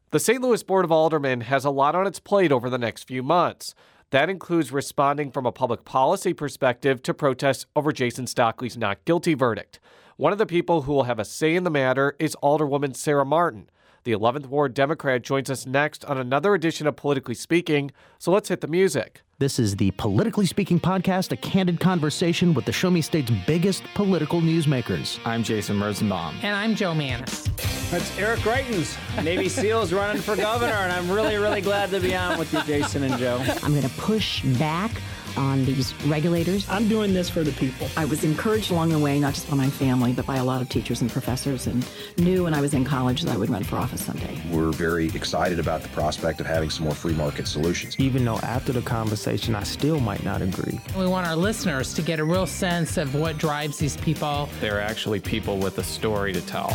The St. Louis Board of Aldermen has a lot on its plate over the next few months. That includes responding from a public policy perspective to protests over Jason Stockley's not guilty verdict. One of the people who will have a say in the matter is Alderwoman Sarah Martin. The 11th Ward Democrat joins us next on another edition of Politically Speaking, so let's hit the music. This is the Politically Speaking podcast, a candid conversation with the Show Me State's biggest political newsmakers. I'm Jason Rosenbaum. And I'm Joe Manis. That's Eric Greitens, Navy SEALs running for governor, and I'm really glad to be on with you, Jason and Joe. I'm going to push back on these regulators. I'm doing this for the people. I was encouraged along the way, not just by my family, but by a lot of teachers and professors, and knew when I was in college that I would run for office someday. We're very excited about the prospect of having some more free market solutions. Even though after the conversation, I still might not agree. We want our listeners to get a real sense of what drives these people. They're actually people with a story to tell.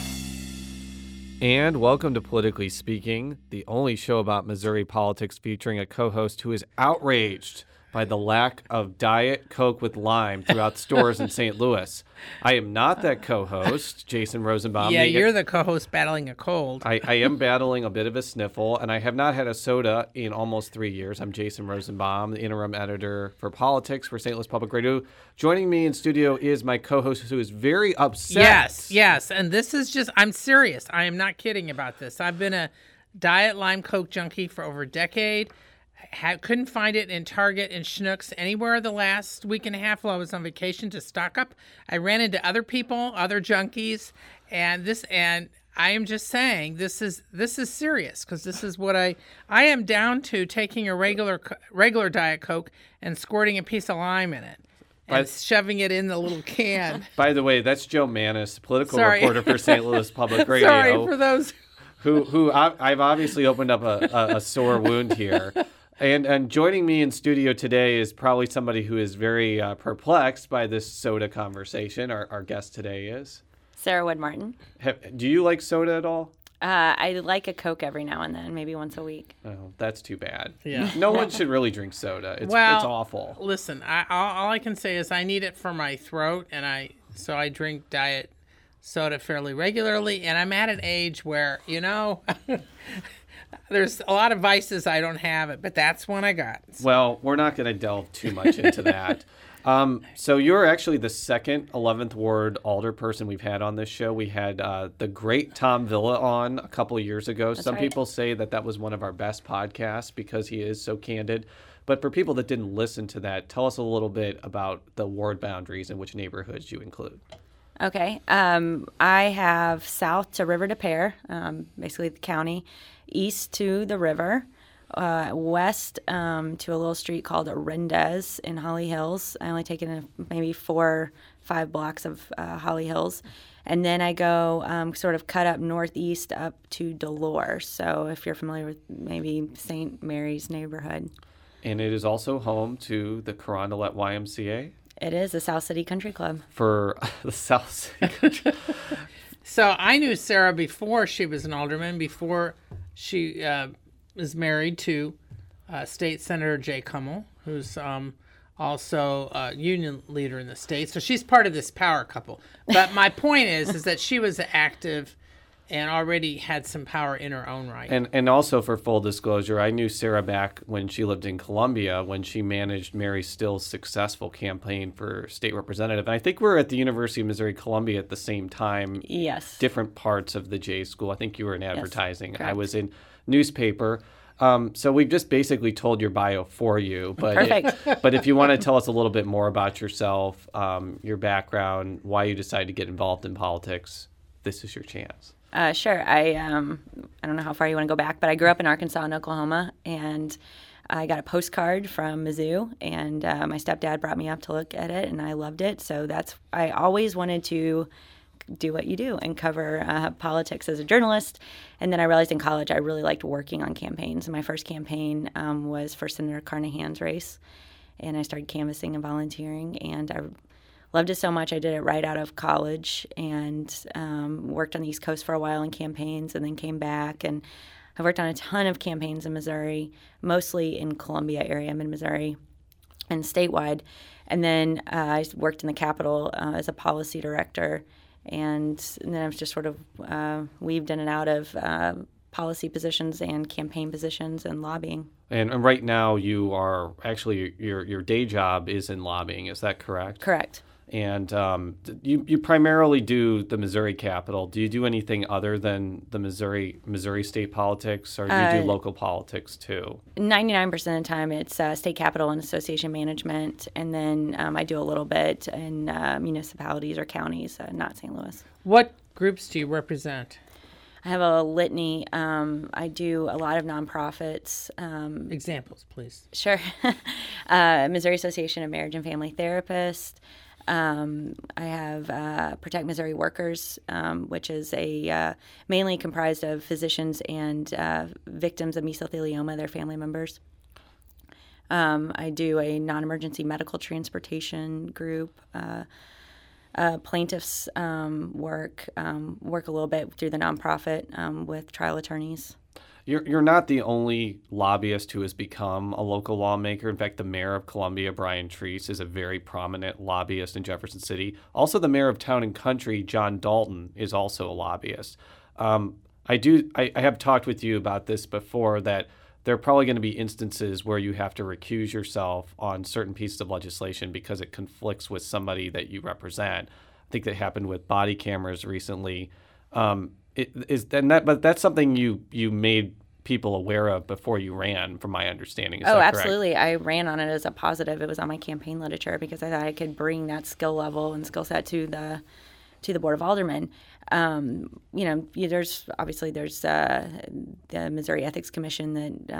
And welcome to Politically Speaking, the only show about Missouri politics featuring a co-host who is outraged by the lack of Diet Coke with lime throughout stores in St. Louis. I am not that co-host, Jason Rosenbaum. Yeah, you're the co-host battling a cold. I am battling a bit of a sniffle, and I have not had a soda in almost 3 years. I'm Jason Rosenbaum, the interim editor for politics for St. Louis Public Radio. Joining me in studio is my co-host who is very upset. Yes, and this is just, I'm serious. I am not kidding about this. I've been a Diet Lime Coke junkie for over a decade. Couldn't find it in Target and Schnucks anywhere the last week and a half while I was on vacation to stock up. I ran into other people, other junkies, and I am just saying this is serious because this is what I am down to taking a regular Diet Coke and squirting a piece of lime in it and shoving it in the little can. By the way, that's Joe Manis, political reporter for St. Louis Public Radio. Sorry for those who I've obviously opened up a sore wound here. And joining me in studio today is probably somebody who is very perplexed by this soda conversation. Our guest today is Sarah Wood Martin. Do you like soda at all? I like a Coke every now and then, maybe once a week. Oh, that's too bad. Yeah. No one should really drink soda. It's awful. Listen, all I can say is I need it for my throat, and so I drink diet soda fairly regularly, and I'm at an age where, there's a lot of vices I don't have it, but that's one I got. Well, we're not going to delve too much into that. So you're actually the second 11th Ward alderperson we've had on this show. We had the great Tom Villa on a couple of years ago. Some people say that was one of our best podcasts because he is so candid. But for people that didn't listen to that, tell us a little bit about the ward boundaries and which neighborhoods you include. Okay. I have south to River to Pear, basically the county, east to the river, west to a little street called Arendez in Holly Hills. I only take in maybe 4 or 5 blocks of Holly Hills. And then I go sort of cut up northeast up to Dolores. So if you're familiar with maybe St. Mary's neighborhood. And it is also home to the Carondelet YMCA. It is the South City Country Club. For the South City Country So I knew Sarah before she was an alderman, before she was married to State Senator Jay Kummel, who's also a union leader in the state. So she's part of this power couple. But my point is that she was active and already had some power in her own right. And also, for full disclosure, I knew Sarah back when she lived in Columbia, when she managed Mary Still's successful campaign for state representative. And I think we were at the University of Missouri-Columbia at the same time. Yes. Different parts of the J School. I think you were in advertising. Yes, I was in newspaper. So we've just basically told your bio for you. But Perfect. But if you want to tell us a little bit more about yourself, your background, why you decided to get involved in politics, this is your chance. Sure. I don't know how far you want to go back, but I grew up in Arkansas and Oklahoma, and I got a postcard from Mizzou, and my stepdad brought me up to look at it, and I loved it. So I always wanted to do what you do and cover politics as a journalist. And then I realized in college I really liked working on campaigns. And my first campaign was for Senator Carnahan's race, and I started canvassing and volunteering, and I loved it so much I did it right out of college and worked on the East Coast for a while in campaigns and then came back. And I've worked on a ton of campaigns in Missouri, mostly in Columbia area, mid-Missouri, and statewide. And then I worked in the Capitol as a policy director. And then I've just sort of weaved in and out of policy positions and campaign positions and lobbying. And right now you are actually, your day job is in lobbying, is that correct? Correct. And you primarily do the Missouri Capitol. Do you do anything other than the Missouri state politics, or do you do local politics too? 99% of the time it's state capitol and association management, and then I do a little bit in municipalities or counties, not St. Louis. What groups do you represent? I have a litany. I do a lot of nonprofits. Examples, please. Sure. Missouri Association of Marriage and Family Therapists. I have Protect Missouri Workers, which is mainly comprised of physicians and victims of mesothelioma, their family members. I do a non-emergency medical transportation group. Plaintiffs work a little bit through the nonprofit with trial attorneys. You're not the only lobbyist who has become a local lawmaker. In fact, the mayor of Columbia, Brian Treese, is a very prominent lobbyist in Jefferson City. Also, the mayor of Town and Country, John Dalton, is also a lobbyist. I have talked with you about this before, that there are probably going to be instances where you have to recuse yourself on certain pieces of legislation because it conflicts with somebody that you represent. I think that happened with body cameras recently. But that's something you made people aware of before you ran, from my understanding. Is that correct? Absolutely. I ran on it as a positive. It was on my campaign literature because I thought I could bring that skill level and skill set to the Board of Aldermen. There's the Missouri Ethics Commission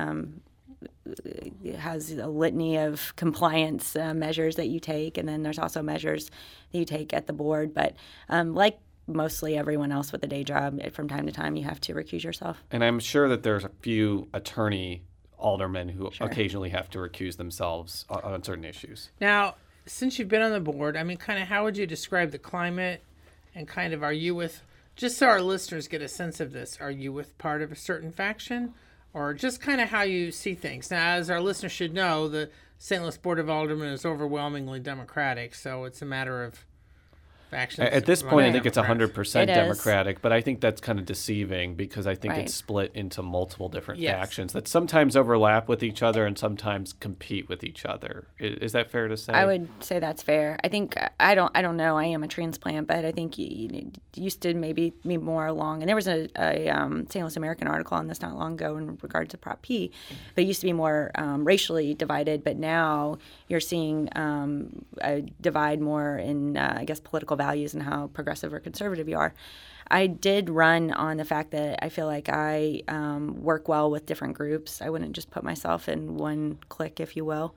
that has a litany of compliance measures that you take, and then there's also measures that you take at the board. But like mostly everyone else with a day job, from time to time you have to recuse yourself. And I'm sure that there's a few attorney aldermen who occasionally have to recuse themselves on certain issues. Now, since you've been on the board, I mean, kind of how would you describe the climate, and kind of, are you with, just so our listeners get a sense of this, are you with part of a certain faction, or just kind of how you see things? Now, as our listeners should know, the St. Louis Board of Aldermen is overwhelmingly Democratic, so it's a matter of factions. At this point, I think it's 100% It Democratic, but I think that's kind of deceiving because I think it's split into multiple different factions that sometimes overlap with each other and sometimes compete with each other. Is that fair to say? I would say that's fair. I think I don't know. I am a transplant, but I think you used to maybe be more along. And there was a St. Louis American article on this not long ago in regard to Prop P, but it used to be more racially divided. But now you're seeing a divide more in, I guess, political values and how progressive or conservative you are. I did run on the fact that I feel like I work well with different groups. I wouldn't just put myself in one clique, if you will.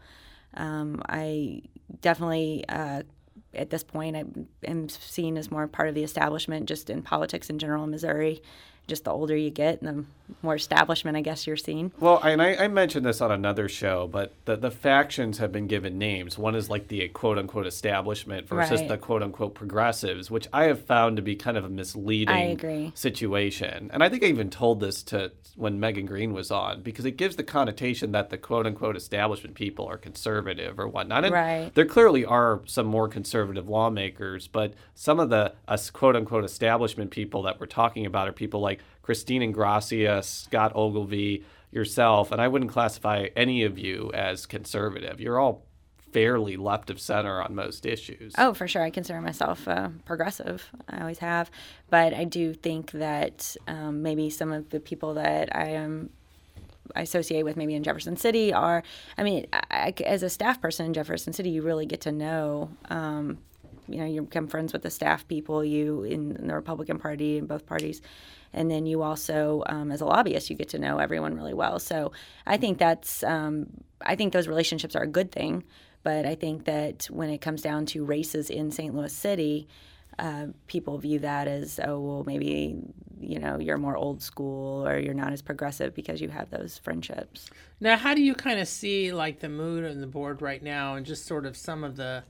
I definitely, at this point, I am seen as more part of the establishment just in politics in general in Missouri. Just the older you get, the more establishment, I guess, you're seen. Well, and I mentioned this on another show, but the factions have been given names. One is like the quote-unquote establishment versus the quote-unquote progressives, which I have found to be kind of a misleading situation. And I think I even told this to when Megan Green was on, because it gives the connotation that the quote-unquote establishment people are conservative or whatnot. And there clearly are some more conservative lawmakers, but some of the quote-unquote establishment people that we're talking about are people like Christine Ingracia, Scott Ogilvie, yourself, and I wouldn't classify any of you as conservative. You're all fairly left of center on most issues. Oh, for sure. I consider myself progressive. I always have. But I do think that maybe some of the people that I associate with maybe in Jefferson City are, I mean, as a staff person in Jefferson City, you really get to know, you become friends with the staff people, in the Republican Party, in both parties. And then you also, as a lobbyist, you get to know everyone really well. So I think I think those relationships are a good thing. But I think that when it comes down to races in St. Louis City, people view that as, oh, well, maybe, you're more old school or you're not as progressive because you have those friendships. Now, how do you kind of see, like, the mood on the board right now and just sort of some of the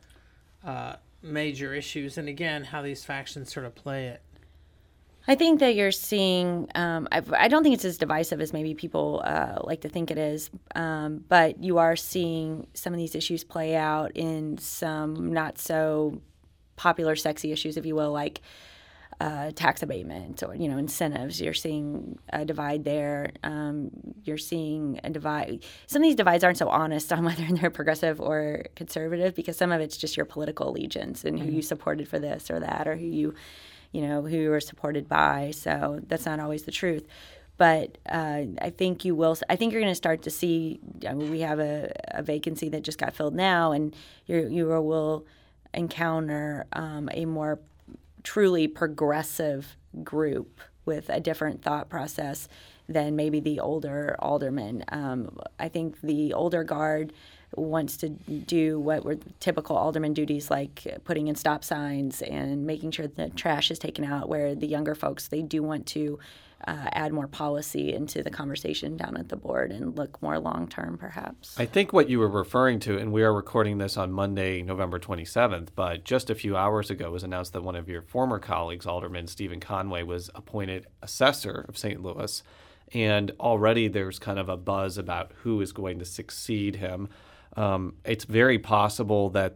major issues, and again, how these factions sort of play it? I think that you're seeing, I don't think it's as divisive as maybe people like to think it is, but you are seeing some of these issues play out in some not so popular, sexy issues, if you will, like tax abatement or, incentives. You're seeing a divide there. You're seeing a divide. Some of these divides aren't so honest on whether they're progressive or conservative, because some of it's just your political allegiance and who you supported for this or that, or who who you were supported by. So that's not always the truth. But I think you will. I think you're going to start to see. We have a vacancy that just got filled now, and you will encounter a more truly progressive group with a different thought process than maybe the older aldermen. I think the older guard wants to do what were typical alderman duties, like putting in stop signs and making sure the trash is taken out, where the younger folks, they do want to add more policy into the conversation down at the board and look more long-term, perhaps. I think what you were referring to, and we are recording this on Monday, November 27th, but just a few hours ago it was announced that one of your former colleagues, Alderman Stephen Conway, was appointed assessor of St. Louis. And already there's kind of a buzz about who is going to succeed him. It's very possible that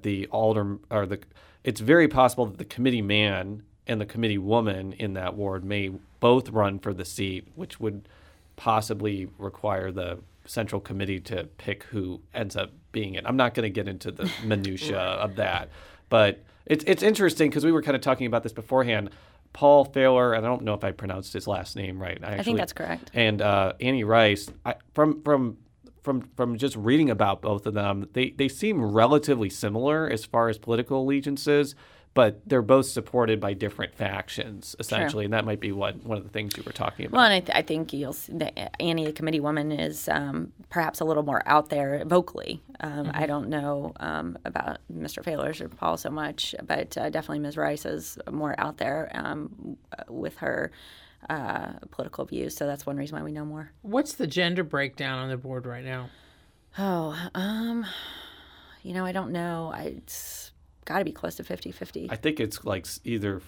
it's very possible that the committee man and the committee woman in that ward may both run for the seat, which would possibly require the central committee to pick who ends up being it. I'm not going to get into the minutia of that, but it's interesting because we were kind of talking about this beforehand. Paul Thaler, and I don't know if I pronounced his last name right. I think that's correct. And Annie Rice, from just reading about both of them, they seem relatively similar as far as political allegiances, but they're both supported by different factions, essentially, and that might be one of the things you were talking about. Well, and I think you'll see that Annie, the committee woman, is perhaps a little more out there vocally. I don't know about Mr. Thaler's or Paul so much, but definitely Ms. Rice is more out there with her political views, so that's one reason why we know more. What's the gender breakdown on the board right now? I don't know. It's got to be close to 50-50. I think it's like either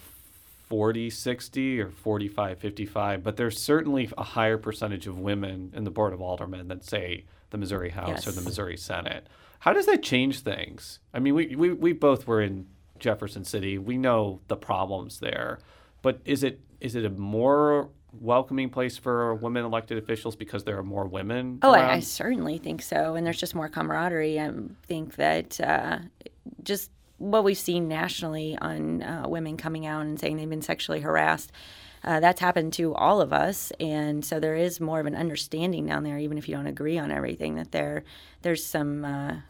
40-60 or 45-55, but there's certainly a higher percentage of women in the Board of Aldermen than, say, the Missouri House or the Missouri Senate. How does that change things? I mean, we both were in Jefferson City. We know the problems there, but is it a more welcoming place for women elected officials because there are more women? Oh, I certainly think so, and there's just more camaraderie. I think that just what we've seen nationally on women coming out and saying they've been sexually harassed, that's happened to all of us, and so there is more of an understanding down there, even if you don't agree on everything, that there's some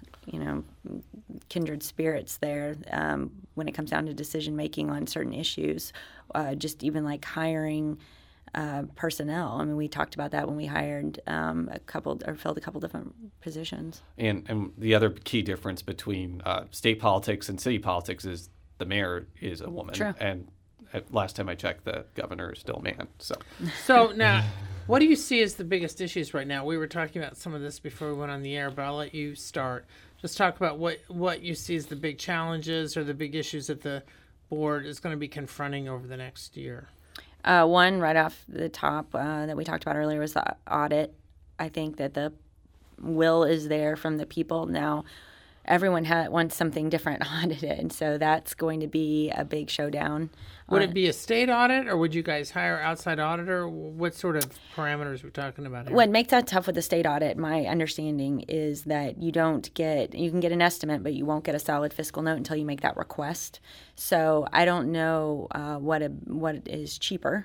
kindred spirits there when it comes down to decision making on certain issues, just even like hiring personnel. I mean, we talked about that when we hired filled a couple different positions. And the other key difference between state politics and city politics is the mayor is a woman. True. And last time I checked, the governor is still a man. So now, what do you see as the biggest issues right now? We were talking about some of this before we went on the air, but I'll let you start. Just talk about what you see as the big challenges or the big issues that the board is going to be confronting over the next year. One right off the top that we talked about earlier was the audit. I think that the will is there from the people. Now, everyone wants something different audited, and so that's going to be a big showdown. Would it be a state audit, or would you guys hire an outside auditor? What sort of parameters are we talking about here? What makes that tough with the state audit, my understanding, is that you can get an estimate, but you won't get a solid fiscal note until you make that request. So I don't know what is cheaper.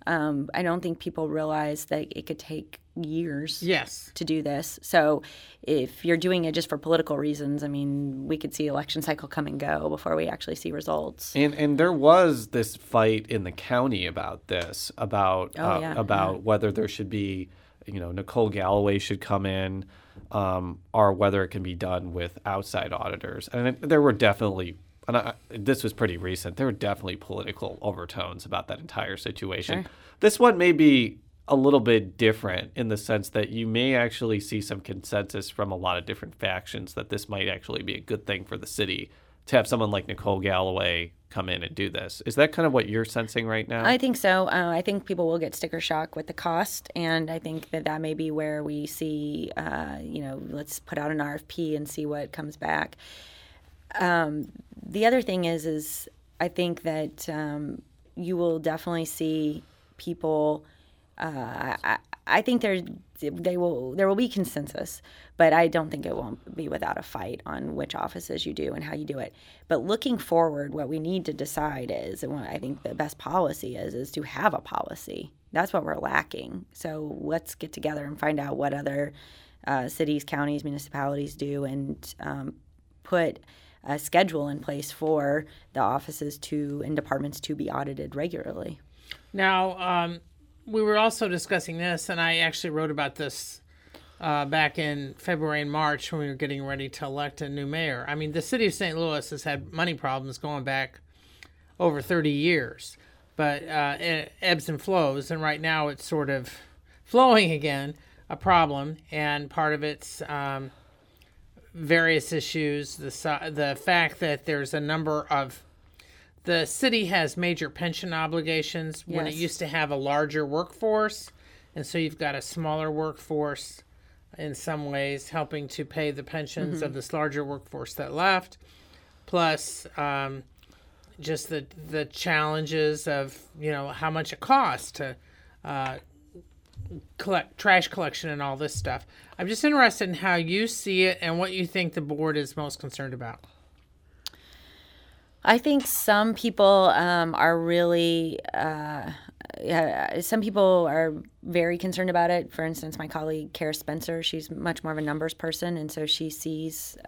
I don't think people realize that it could take years to do this. So if you're doing it just for political reasons, I mean, we could see election cycle come and go before we actually see results. And there was this fight in the county about this, about whether there should be, Nicole Galloway should come in, or whether it can be done with outside auditors. And there were definitely, this was pretty recent, there were definitely political overtones about that entire situation. Sure. This one may be a little bit different in the sense that you may actually see some consensus from a lot of different factions that this might actually be a good thing for the city to have someone like Nicole Galloway come in and do this. Is that kind of what you're sensing right now? I think so. I think people will get sticker shock with the cost, and I think that may be where we see, let's put out an RFP and see what comes back. The other thing is I think that you will definitely see people. I think there will be consensus, but I don't think it won't be without a fight on which offices you do and how you do it. But looking forward, what we need to decide is, and what I think the best policy is to have a policy. That's what we're lacking. So let's get together and find out what other cities, counties, municipalities do, and put a schedule in place for the offices and departments to be audited regularly. Now, we were also discussing this, and I actually wrote about this back in February and March when we were getting ready to elect a new mayor. I mean, the city of St. Louis has had money problems going back over 30 years, but it ebbs and flows, and right now it's sort of flowing again, a problem, and part of it's various issues, the fact that there's a number of the city has major pension obligations when it used to have a larger workforce, and so you've got a smaller workforce in some ways helping to pay the pensions of this larger workforce that left, plus just the challenges of, how much it costs to collect trash collection and all this stuff. I'm just interested in how you see it and what you think the board is most concerned about. I think some people are really, some people are very concerned about it. For instance, my colleague, Kara Spencer, she's much more of a numbers person, and so she sees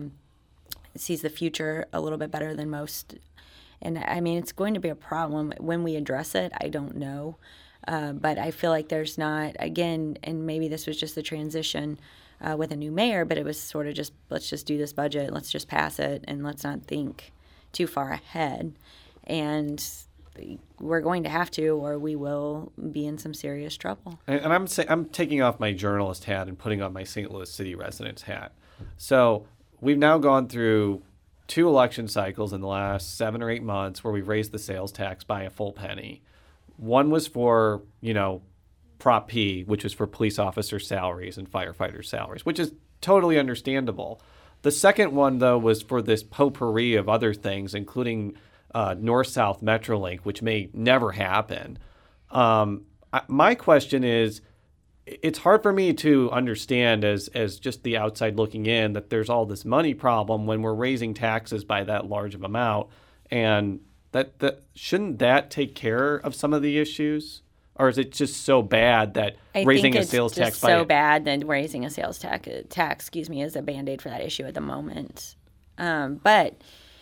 the future a little bit better than most. And I mean, it's going to be a problem when we address it. I don't know. But I feel like there's not, again, and maybe this was just the transition with a new mayor, but it was sort of just, let's just do this budget, let's just pass it, and let's not think too far ahead. And we're going to have to, or we will be in some serious trouble. And I'm taking off my journalist hat and putting on my St. Louis City resident's hat. So we've now gone through 2 election cycles in the last 7 or 8 months where we've raised the sales tax by a full penny. One was for, Prop P, which was for police officer salaries and firefighter salaries, which is totally understandable. The second one, though, was for this potpourri of other things, including North-South Metrolink, which may never happen. My question is, it's hard for me to understand as just the outside looking in that there's all this money problem when we're raising taxes by that large of amount, and that shouldn't that take care of some of the issues? Or is it just so bad that raising a sales tax by so bad that raising a sales tax is a Band-Aid for that issue at the moment. But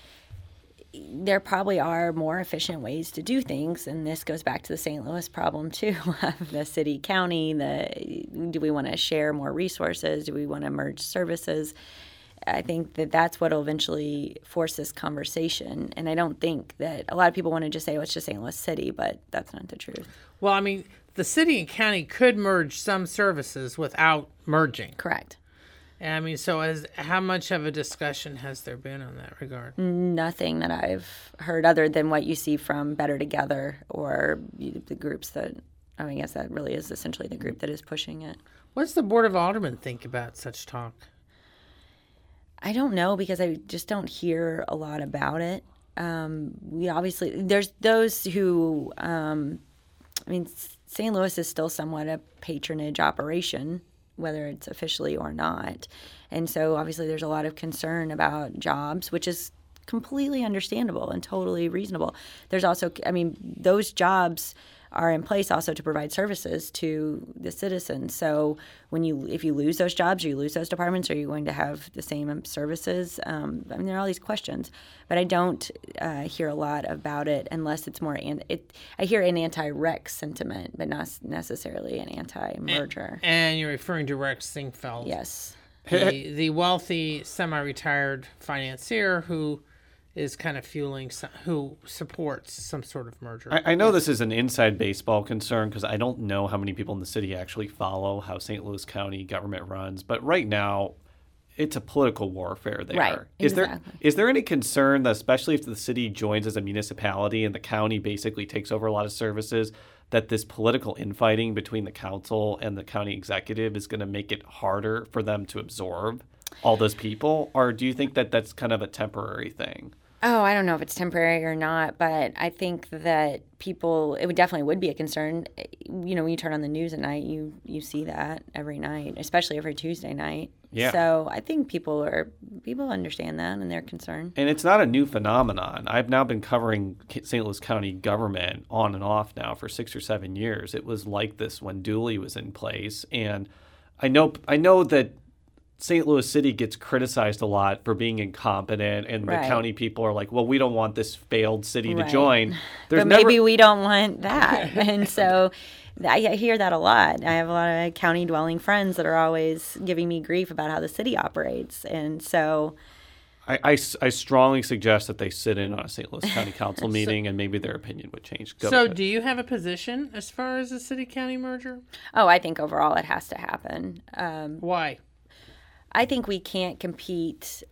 there probably are more efficient ways to do things, and this goes back to the St. Louis problem too, of the city, county. Do we want to share more resources? Do we want to merge services? I think that's what will eventually force this conversation. And I don't think that a lot of people want to just say, oh, it's just St. Louis City, but that's not the truth. Well, I mean, the city and county could merge some services without merging. Correct. And I mean, so how much of a discussion has there been on that regard? Nothing that I've heard other than what you see from Better Together or the groups that, I guess that really is essentially the group that is pushing it. What does the Board of Aldermen think about such talk? I don't know, because I just don't hear a lot about it. There's those who, St. Louis is still somewhat a patronage operation, whether it's officially or not. And so obviously there's a lot of concern about jobs, which is completely understandable and totally reasonable. There's also, those jobs are in place also to provide services to the citizens. So if you lose those jobs, or you lose those departments, are you going to have the same services? There are all these questions, but I don't hear a lot about it unless it's more. I hear an anti-Rex sentiment, but not necessarily an anti-merger. And you're referring to Rex Sinquefield. Yes, the wealthy semi-retired financier who is kind of who supports some sort of merger. I know this is an inside baseball concern because I don't know how many people in the city actually follow how St. Louis County government runs. But right now, it's a political warfare there. Right, exactly. Is there any concern that, especially if the city joins as a municipality and the county basically takes over a lot of services, that this political infighting between the council and the county executive is going to make it harder for them to absorb all those people? Or do you think that that's kind of a temporary thing? Oh, I don't know if it's temporary or not, but I think that it definitely would be a concern. You know, when you turn on the news at night, you see that every night, especially every Tuesday night. Yeah. So I think people understand that and they're concerned. And it's not a new phenomenon. I've now been covering St. Louis County government on and off now for 6 or 7 years. It was like this when Dooley was in place. And I know that St. Louis City gets criticized a lot for being incompetent, and the county people are like, well, we don't want this failed city to join. But maybe we don't want that. And so I hear that a lot. I have a lot of county dwelling friends that are always giving me grief about how the city operates. And so I strongly suggest that they sit in on a St. Louis County Council meeting, and maybe their opinion would change. So do you have a position as far as the city-county merger? Oh, I think overall it has to happen. Why? I think we can't compete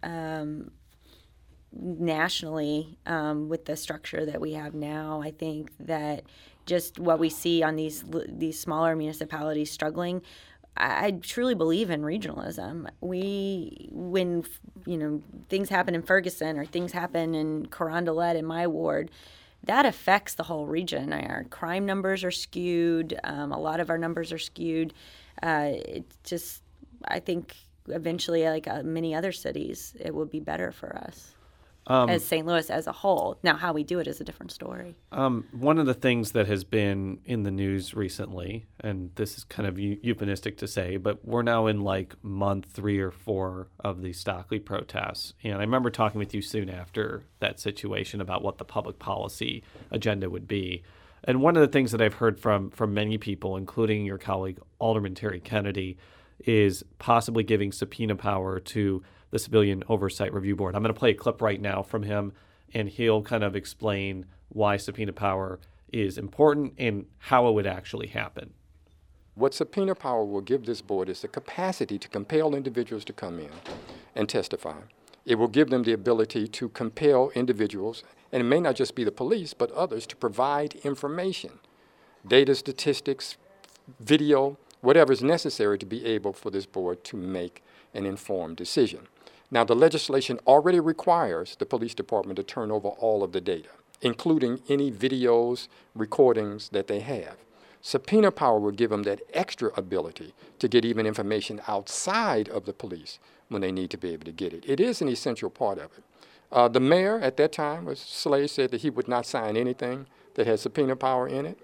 nationally with the structure that we have now. I think that just what we see on these smaller municipalities struggling, I truly believe in regionalism. When things happen in Ferguson or things happen in Carondelet in my ward, that affects the whole region. Our crime numbers are skewed. A lot of our numbers are skewed. I think eventually, like many other cities, it will be better for us as St. Louis as a whole. Now, how we do it is a different story. One of the things that has been in the news recently, and this is kind of euphemistic to say, but we're now in like month 3 or 4 of the Stockley protests. And I remember talking with you soon after that situation about what the public policy agenda would be. And one of the things that I've heard from many people, including your colleague Alderman Terry Kennedy, is possibly giving subpoena power to the Civilian Oversight Review Board. I'm going to play a clip right now from him, and he'll kind of explain why subpoena power is important and how it would actually happen. What subpoena power will give this board is the capacity to compel individuals to come in and testify. It will give them the ability to compel individuals, and it may not just be the police, but others, to provide information, data, statistics, video, whatever is necessary to be able for this board to make an informed decision. Now, the legislation already requires the police department to turn over all of the data, including any videos, recordings that they have. Subpoena power will give them that extra ability to get even information outside of the police when they need to be able to get it. It is an essential part of it. The mayor at that time, Slade, said that he would not sign anything that had subpoena power in it.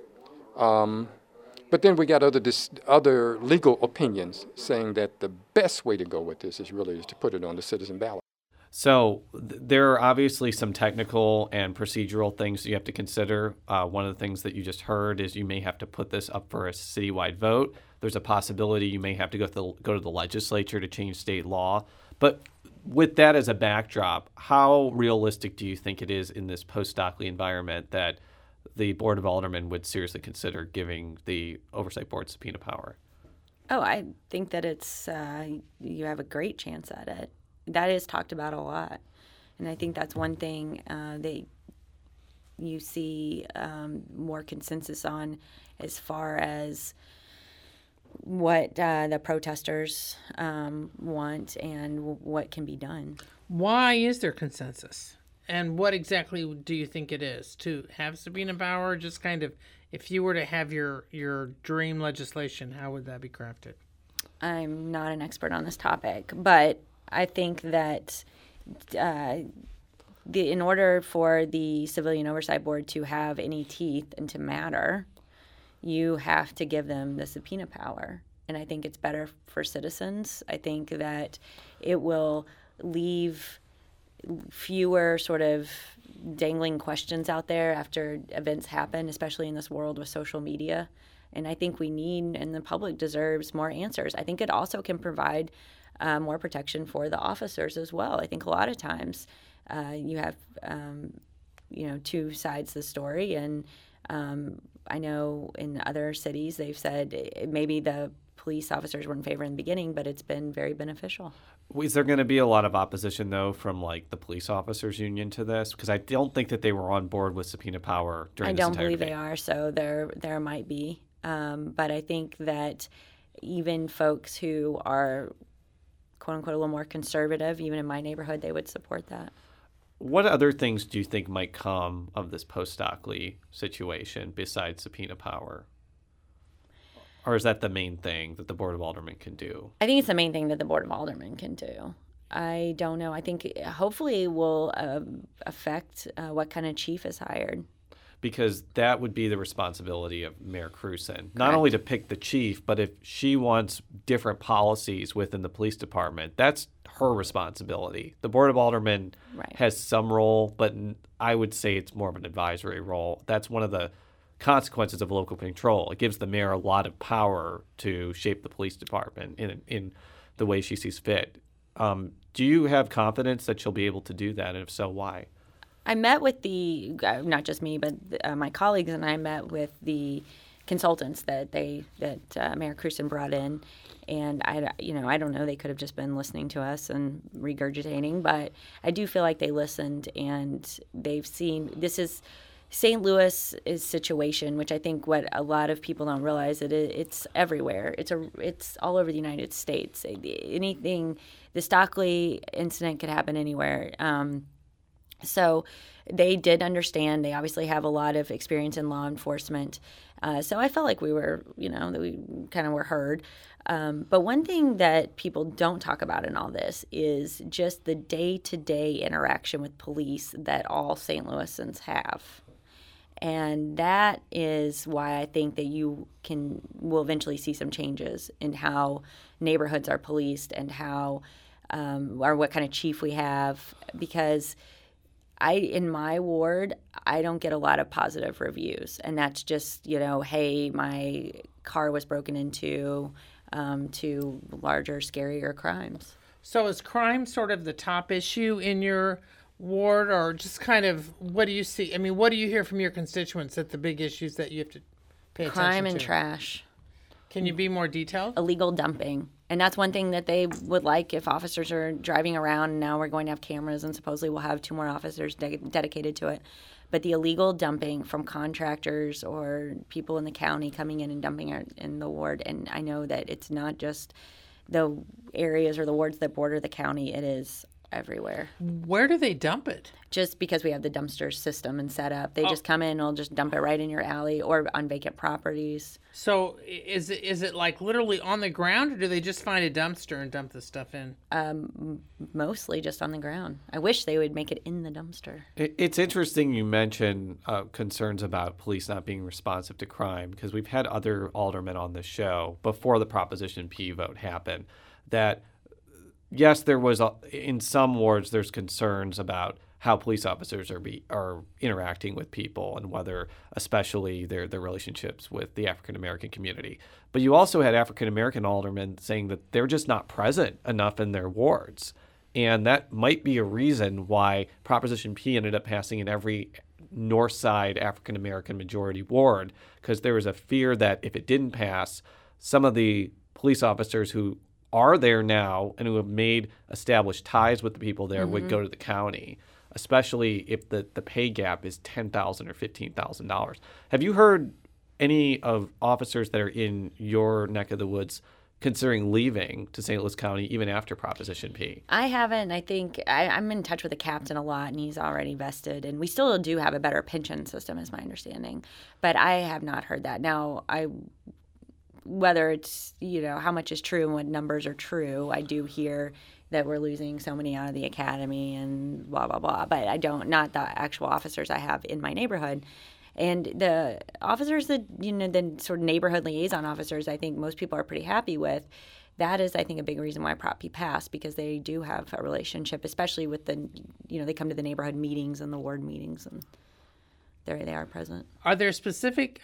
But then we got other legal opinions saying that the best way to go with this is to put it on the citizen ballot. So there are obviously some technical and procedural things you have to consider. One of the things that you just heard is you may have to put this up for a citywide vote. There's a possibility you may have to go to the legislature to change state law. But with that as a backdrop, how realistic do you think it is in this post-Stockley environment that the Board of Aldermen would seriously consider giving the Oversight Board subpoena power? Oh, I think that you have a great chance at it. That is talked about a lot. And I think that's one thing that you see more consensus on as far as what the protesters want and what can be done. Why is there consensus? And what exactly do you think it is? To have subpoena power, just kind of, if you were to have your dream legislation, how would that be crafted? I'm not an expert on this topic, but I think that in order for the Civilian Oversight Board to have any teeth and to matter, you have to give them the subpoena power. And I think it's better for citizens. I think that it will leave fewer sort of dangling questions out there after events happen, especially in this world with social media. And I think we need, and the public deserves, more answers. I think it also can provide more protection for the officers as well. I think a lot of times you have, two sides to the story. And I know in other cities they've said maybe the police officers were in favor in the beginning, but it's been very beneficial. Is there going to be a lot of opposition, though, from like the police officers union to this? Because I don't think that they were on board with subpoena power during this entire I don't believe debate. they are, so there might be. But I think that even folks who are, quote unquote, a little more conservative, even in my neighborhood, they would support that. What other things do you think might come of this post-Stockley situation besides subpoena power? Or is that the main thing that the Board of Aldermen can do? I think it's the main thing that the Board of Aldermen can do. I don't know. I think hopefully it will affect what kind of chief is hired. Because that would be the responsibility of Mayor Krewson, not only to pick the chief, but if she wants different policies within the police department, that's her responsibility. The Board of Aldermen has some role, but I would say it's more of an advisory role. That's one of the consequences of local control. It gives the mayor a lot of power to shape the police department in the way she sees fit. Do you have confidence that she'll be able to do that, and if so, why? I met with not just me, but my colleagues and I met with the consultants that Mayor Krewson brought in, and I don't know, they could have just been listening to us and regurgitating, but I do feel like they listened and they've seen this is St. Louis' situation, which I think what a lot of people don't realize it's everywhere. It's all over the United States. The Stockley incident could happen anywhere. So they did understand. They obviously have a lot of experience in law enforcement. So I felt like we were, that we kind of were heard. But one thing that people don't talk about in all this is just the day-to-day interaction with police that all St. Louisans have. And that is why I think that will eventually see some changes in how neighborhoods are policed and how or what kind of chief we have, because in my ward, I don't get a lot of positive reviews, and that's just, hey, my car was broken into, to larger, scarier crimes. So is crime sort of the top issue in your ward, or just kind of what do you see? I mean, what do you hear from your constituents that the big issues that you have to pay attention to? Crime and trash. Can you be more detailed? Illegal dumping. And that's one thing that they would like if officers are driving around. And now we're going to have cameras, and supposedly we'll have 2 more officers dedicated to it. But the illegal dumping from contractors or people in the county coming in and dumping in the ward. And I know that it's not just the areas or the wards that border the county. It is everywhere. Where do they dump it? Just because we have the dumpster system and set up. They just come in and will just dump it right in your alley or on vacant properties. So is it like literally on the ground, or do they just find a dumpster and dump the stuff in? Mostly just on the ground. I wish they would make it in the dumpster. It's interesting you mention concerns about police not being responsive to crime, because we've had other aldermen on the show before the Proposition P vote happened that yes, there was in some wards there's concerns about how police officers are interacting with people and whether, especially their relationships with the African American community. But you also had African American aldermen saying that they're just not present enough in their wards, and that might be a reason why Proposition P ended up passing in every North Side African American majority ward, because there was a fear that if it didn't pass, some of the police officers who are there now and who have made established ties with the people there would go to the county, especially if the pay gap is $10,000 or $15,000. Have you heard any of officers that are in your neck of the woods considering leaving to St. Louis County even after Proposition P? I haven't. I think I'm in touch with the captain a lot, and he's already vested. And we still do have a better pension system, is my understanding. But I have not heard that. Now, whether it's, how much is true and what numbers are true, I do hear that we're losing so many out of the academy and blah, blah, blah. But not the actual officers I have in my neighborhood. And the officers that, the sort of neighborhood liaison officers, I think most people are pretty happy with. That is, I think, a big reason why Prop P passed, because they do have a relationship, especially with they come to the neighborhood meetings and the ward meetings, and there they are present. Are there specific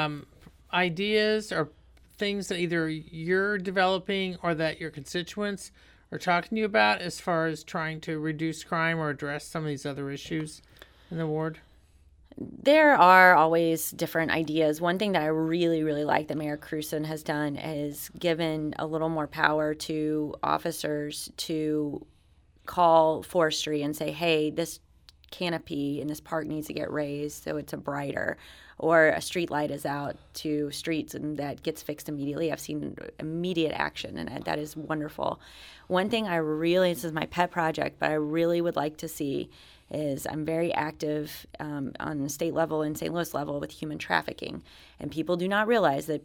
ideas or things that either you're developing or that your constituents are talking to you about as far as trying to reduce crime or address some of these other issues in the ward? There are always different ideas. One thing that I really, really like that Mayor Krewson has done is given a little more power to officers to call forestry and say, hey, this canopy in this park needs to get raised so it's a brighter, or a street light is out to streets and that gets fixed immediately. I've seen immediate action, and that is wonderful. One thing this is my pet project, but I really would like to see is I'm very active on the state level and St. Louis level with human trafficking. And people do not realize that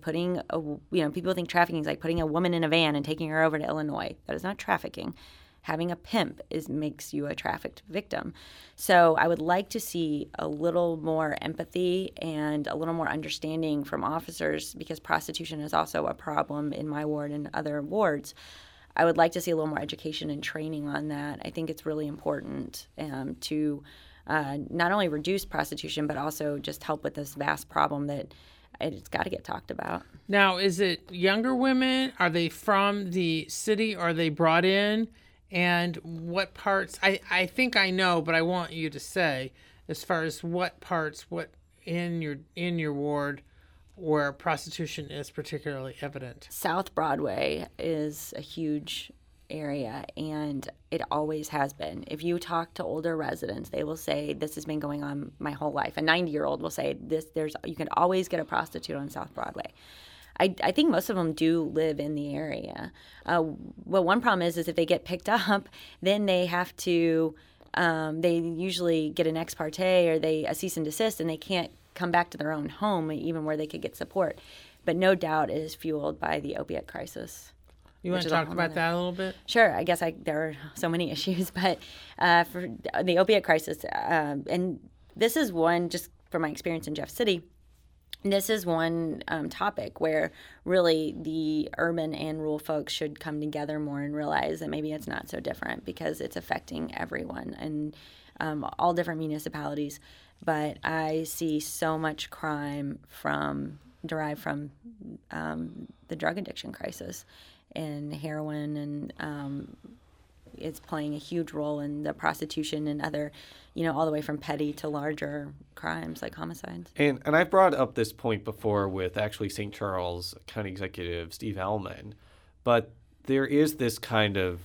people think trafficking is like putting a woman in a van and taking her over to Illinois. That is not trafficking. Having a pimp makes you a trafficked victim. So I would like to see a little more empathy and a little more understanding from officers, because prostitution is also a problem in my ward and other wards. I would like to see a little more education and training on that. I think it's really important to not only reduce prostitution, but also just help with this vast problem that it's got to get talked about. Now, is it younger women? Are they from the city? Are they brought in? And what parts? I think I know, but I want you to say, as far as what parts, what in your ward where prostitution is particularly evident. South Broadway is a huge area, and it always has been. If you talk to older residents, they will say, this has been going on my whole life. A 90-year-old will say, you can always get a prostitute on South Broadway. I think most of them do live in the area. Well, one problem is if they get picked up, then they have to, they usually get an ex parte or a cease and desist, and they can't come back to their own home, even where they could get support. But no doubt it is fueled by the opiate crisis. You want to talk about that a little bit? Sure. I guess there are so many issues, but for the opiate crisis, and this is one, just from my experience in Jeff City, this is one topic where really the urban and rural folks should come together more and realize that maybe it's not so different, because it's affecting everyone and all different municipalities. But I see so much crime derived from the drug addiction crisis and heroin, and it's playing a huge role in the prostitution and other, all the way from petty to larger crimes like homicides. And I've brought up this point before with actually St. Charles County Executive Steve Ellman, but there is this kind of,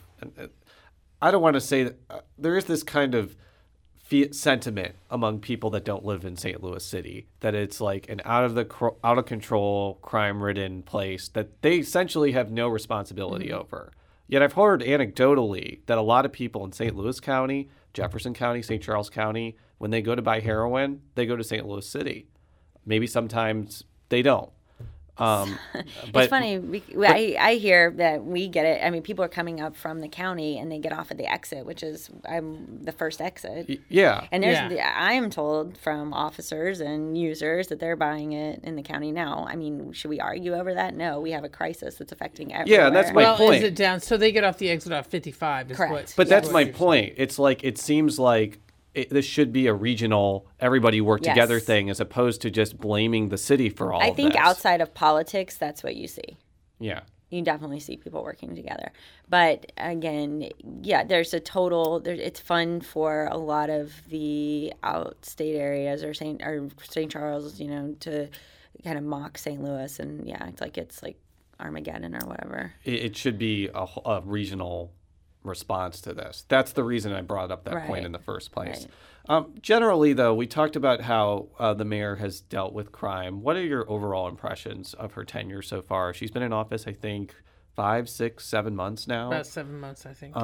I don't want to say that, there is this kind of sentiment among people that don't live in St. Louis City that it's like an out of control, crime-ridden place that they essentially have no responsibility over. Yet I've heard anecdotally that a lot of people in St. Louis County, Jefferson County, St. Charles County, when they go to buy heroin, they go to St. Louis City. Maybe sometimes they don't. But it's funny. I hear that we get it. I mean, people are coming up from the county and they get off at the exit, which is the first exit. Yeah. And I am told from officers and users that they're buying it in the county now. I mean, should we argue over that? No, we have a crisis that's affecting everywhere. Yeah, that's my point. Is it down? So they get off the exit off 55. Correct. But that's my point. It's like it seems like this should be a regional, everybody work together thing, as opposed to just blaming the city for all of this. I think outside of politics, that's what you see. Yeah. You definitely see people working together. But again, there's it's fun for a lot of the outstate areas or St. Charles, to kind of mock St. Louis. And it's like Armageddon or whatever. It should be a regional response to this. That's the reason I brought up that point in the first place. Right. Generally, though, we talked about how the mayor has dealt with crime. What are your overall impressions of her tenure so far? She's been in office, I think, 5, 6, 7 months now. About 7 months, I think.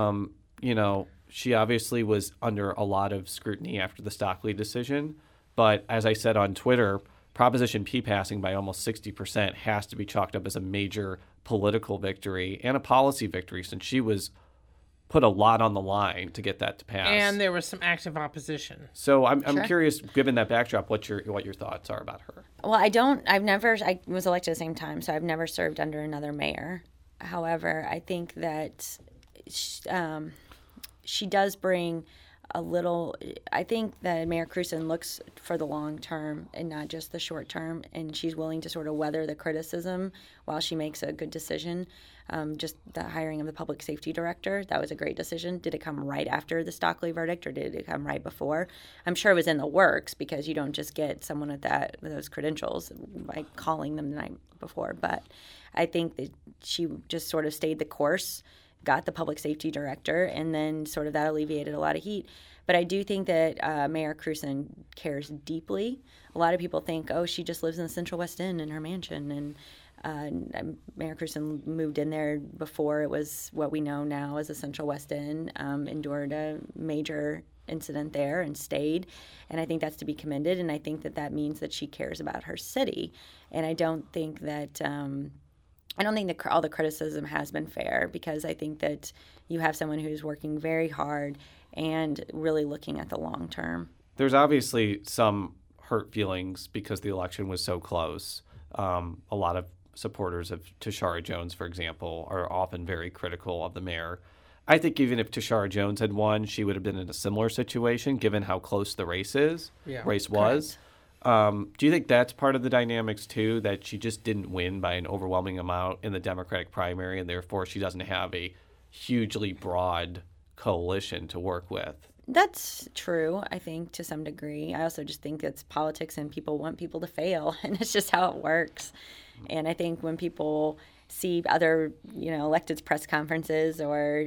She obviously was under a lot of scrutiny after the Stockley decision. But as I said on Twitter, Proposition P passing by almost 60% has to be chalked up as a major political victory and a policy victory, since she was put a lot on the line to get that to pass. And there was some active opposition. So I'm curious, given that backdrop, what your thoughts are about her. Well, I was elected at the same time, so I've never served under another mayor. However, I think that she does bring a little. I think that Mayor Krewson looks for the long term and not just the short term, and she's willing to sort of weather the criticism while she makes a good decision. Just the hiring of the public safety director, that was a great decision. Did it come right after the Stockley verdict, or did it come right before? I'm sure it was in the works, because you don't just get someone with those credentials by calling them the night before. But I think that she just sort of stayed the course, got the public safety director, and then sort of that alleviated a lot of heat. But I do think that Mayor Krewson cares deeply. A lot of people think, oh, she just lives in the Central West End in her mansion, and Mayor Krewson moved in there before it was what we know now as the Central West End, endured a major incident there and stayed, and I think that's to be commended, and I think that that means that she cares about her city, and I don't think that all the criticism has been fair, because I think that you have someone who's working very hard and really looking at the long term. There's obviously some hurt feelings because the election was so close. A lot of supporters of Tishaura Jones, for example, are often very critical of the mayor. I think even if Tishaura Jones had won, she would have been in a similar situation, given how close the race was. Do you think that's part of the dynamics, too, that she just didn't win by an overwhelming amount in the Democratic primary, and therefore she doesn't have a hugely broad coalition to work with? That's true, I think, to some degree. I also just think it's politics and people want people to fail, and it's just how it works. And I think when people see other, electeds press conferences or,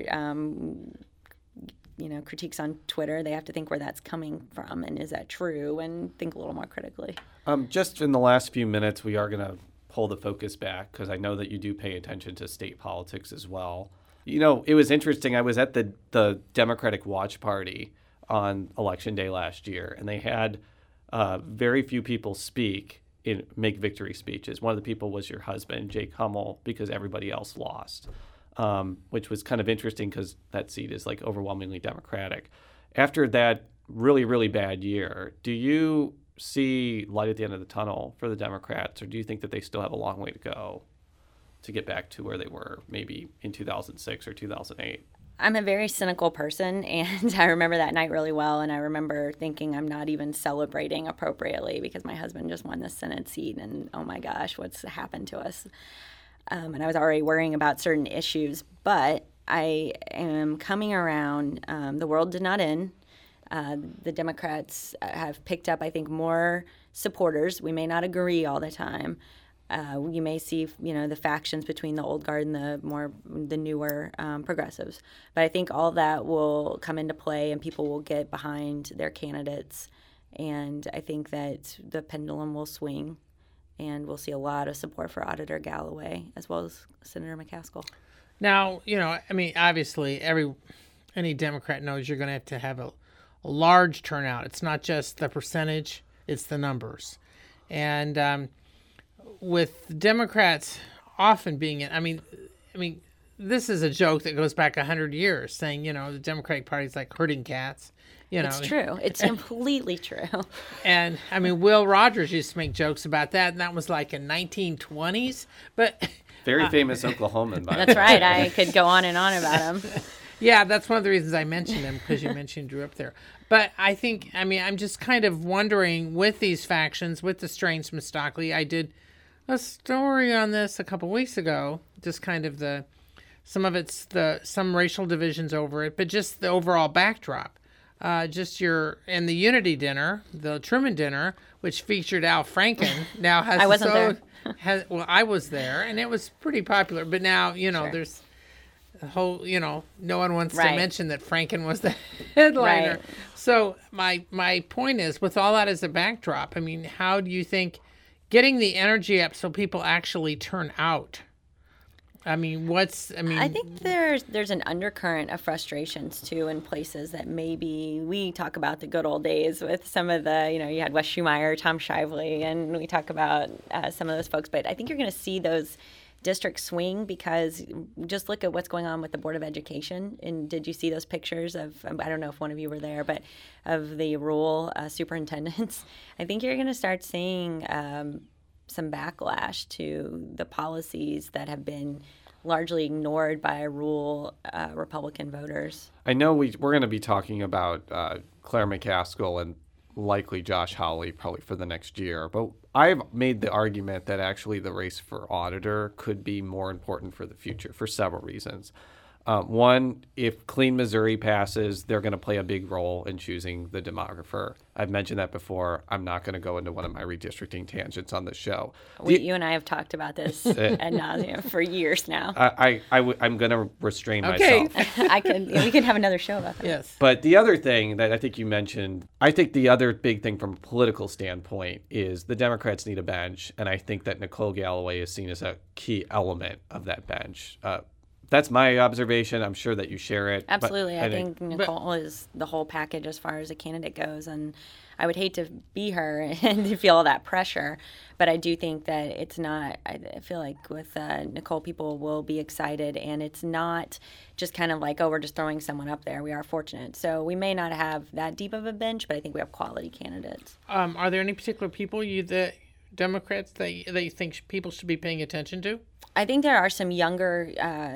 critiques on Twitter, they have to think where that's coming from, and is that true, and think a little more critically. Just in the last few minutes, we are going to pull the focus back, because I know that you do pay attention to state politics as well. It was interesting. I was at the Democratic Watch Party on Election Day last year, and they had very few people make victory speeches. One of the people was your husband, Jake Hummel, because everybody else lost, which was kind of interesting because that seat is like overwhelmingly Democratic. After that really, really bad year, do you see light at the end of the tunnel for the Democrats, or do you think that they still have a long way to go to get back to where they were maybe in 2006 or 2008? I'm a very cynical person, and I remember that night really well, and I remember thinking I'm not even celebrating appropriately because my husband just won the Senate seat, and oh my gosh, what's happened to us? And I was already worrying about certain issues, but I am coming around. The world did not end. The Democrats have picked up, I think, more supporters. We may not agree all the time. You may see, the factions between the old guard and the newer progressives. But I think all that will come into play, and people will get behind their candidates. And I think that the pendulum will swing, and we'll see a lot of support for Auditor Galloway as well as Senator McCaskill. Now, obviously, any Democrat knows you're going to have a large turnout. It's not just the percentage; it's the numbers, and with Democrats often being in, I mean, this is a joke that goes back 100 years, saying, the Democratic Party is like herding cats. It's true. It's completely true. And Will Rogers used to make jokes about that, and that was like in 1920s. But very famous Oklahoman. That's right. I could go on and on about him. Yeah, that's one of the reasons I mentioned him, because you mentioned grew up there. But I think, I'm just kind of wondering with these factions, with the strains from Stockley, I did a story on this a couple weeks ago, just kind of some racial divisions over it, but just the overall backdrop. And the Unity dinner, the Truman dinner, which featured Al Franken, now has. I wasn't there. I was there, and it was pretty popular. But now, sure. There's a whole, no one wants to mention that Franken was the headliner. Right. So my point is, with all that as a backdrop, how do you think getting the energy up so people actually turn out? I think there's an undercurrent of frustrations too in places that maybe we talk about the good old days with some of the, you had Wes Schumeyer, Tom Shively, and we talk about some of those folks. But I think you're going to see those districts swing, because just look at what's going on with the Board of Education. And did you see those pictures of, I don't know if one of you were there, but of the rural superintendents? I think you're going to start seeing some backlash to the policies that have been largely ignored by rural Republican voters. I know we're going to be talking about Claire McCaskill and likely Josh Hawley probably for the next year, but I've made the argument that actually the race for auditor could be more important for the future for several reasons. One, if Clean Missouri passes, they're going to play a big role in choosing the demographer. I've mentioned that before. I'm not going to go into one of my redistricting tangents on the show. You and I have talked about this ad nauseum for years now. I'm going to restrain myself. We can have another show about that. Yes. But the other thing that I think you mentioned, I think the other big thing from a political standpoint is the Democrats need a bench, and I think that Nicole Galloway is seen as a key element of that bench. That's my observation. I'm sure that you share it. Absolutely. I think Nicole is the whole package as far as a candidate goes. And I would hate to be her and to feel all that pressure. But I do think that it's not, I feel like with Nicole, people will be excited. And it's not just kind of like, oh, we're just throwing someone up there. We are fortunate. So we may not have that deep of a bench, but I think we have quality candidates. Are there any particular people, the Democrats, that you think people should be paying attention to? I think there are some younger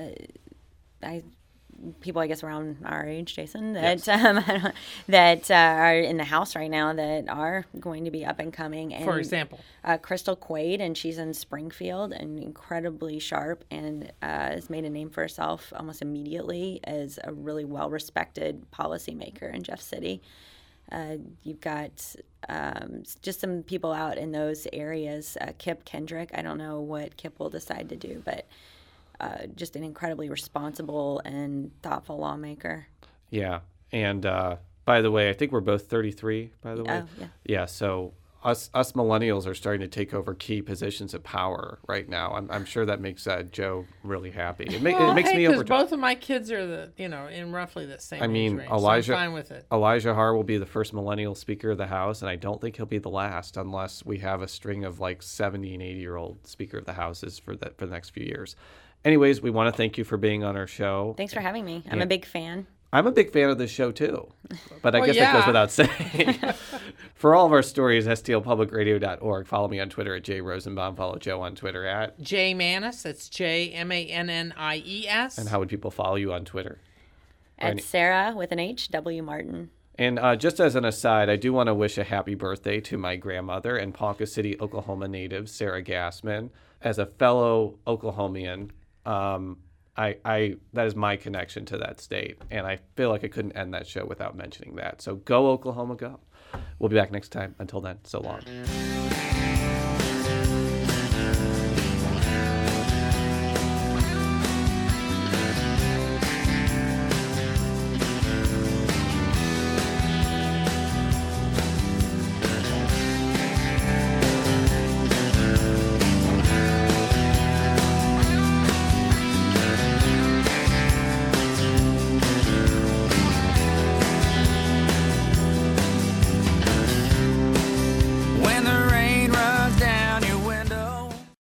people, I guess, around our age, Jason, that yes. That are in the House right now that are going to be up and coming. And, for example? Crystal Quaid, and she's in Springfield and incredibly sharp and has made a name for herself almost immediately as a really well-respected policymaker in Jeff City. You've got just some people out in those areas. Kip Kendrick, I don't know what Kip will decide to do, but just an incredibly responsible and thoughtful lawmaker. Yeah. And by the way, I think we're both 33, by the way. Oh, yeah. Yeah, so us millennials are starting to take over key positions of power right now. I'm sure that makes Joe really happy. It makes me because both of my kids are in roughly the same age range, Elijah, so I'm fine with it. Elijah Haar will be the first millennial Speaker of the House, and I don't think he'll be the last unless we have a string of like 70 and 80-year-old Speaker of the Houses for the next few years. Anyways, we want to thank you for being on our show. Thanks for having me. I'm a big fan. I'm a big fan of this show, too. But I guess that goes without saying. For all of our stories, stlpublicradio.org. Follow me on Twitter at @JRosenbaum. Follow Joe on Twitter at JMannis. That's JMannies. And how would people follow you on Twitter? At Sarah with an H, W. Martin. And just as an aside, I do want to wish a happy birthday to my grandmother and Ponca City, Oklahoma native, Sarah Gassman. As a fellow Oklahomian, that is my connection to that state, and I feel like I couldn't end that show without mentioning that. So go Oklahoma, go. We'll be back next time. Until then, so long.